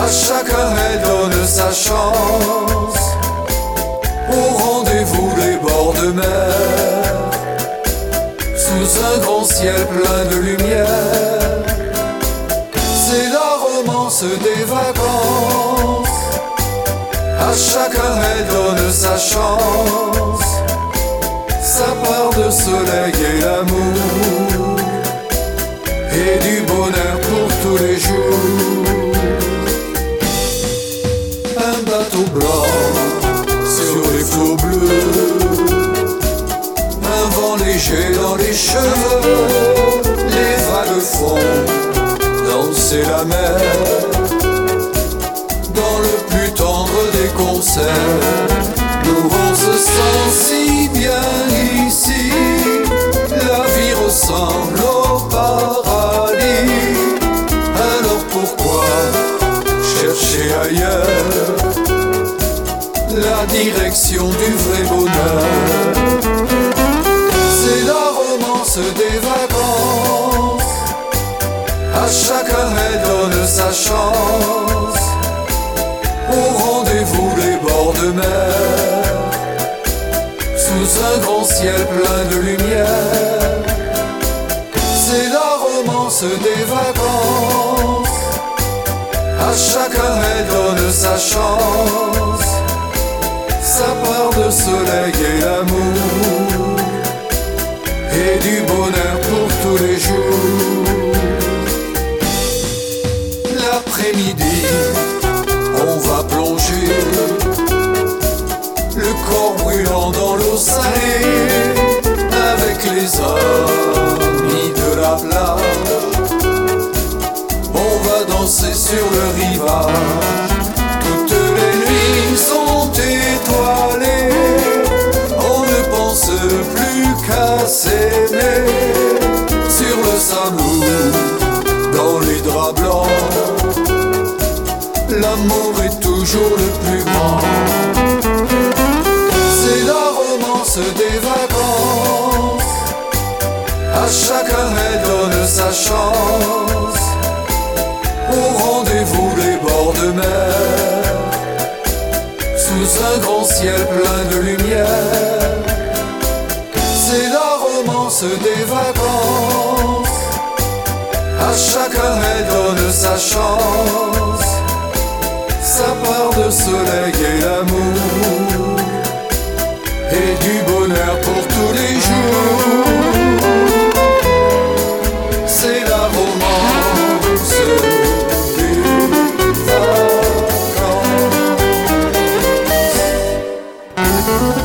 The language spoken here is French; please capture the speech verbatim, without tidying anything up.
À chacun elle donne sa chance. Au rendez-vous des bords de mer, sous un grand ciel plein de lumière. C'est la romance des vacances. À chacun elle donne sa chance. Sa part de soleil et l'amour, et du bonheur pour tous les jours. Un bateau blanc sur les flots bleus, un vent léger dans les cheveux. Les vagues font danser la mer dans le plus tendre des concerts. Nous on se sent si bien ici, la vie ressemble au paradis. Alors pourquoi chercher ailleurs la direction du vrai bonheur? C'est la romance des vacances. À chacun elle donne sa chance. Au rendez-vous les bords de mer, sous un grand ciel plein de lumière. C'est la romance des vacances. À chacun elle donne sa chance. Sa part de soleil et l'amour, et du bonheur pour tous les jours. L'après-midi, on va plonger, le corps brûlant dans l'eau salée, avec les amis de la plage. On va danser sur le rivage. Toutes les nuits sont étoilées. On ne pense plus qu'à s'aimer. Sur le sable, dans les draps blancs, l'amour est toujours le plus grand. C'est la romance des vacances. À chacun elle donne sa chance. Au rendez-vous les bords de mer, sous un grand ciel plein de lumière. C'est la romance des vacances. À chacun elle donne sa chance. Sa part de soleil et l'amour, et du bonheur pour tous les jours. C'est la romance des vacances.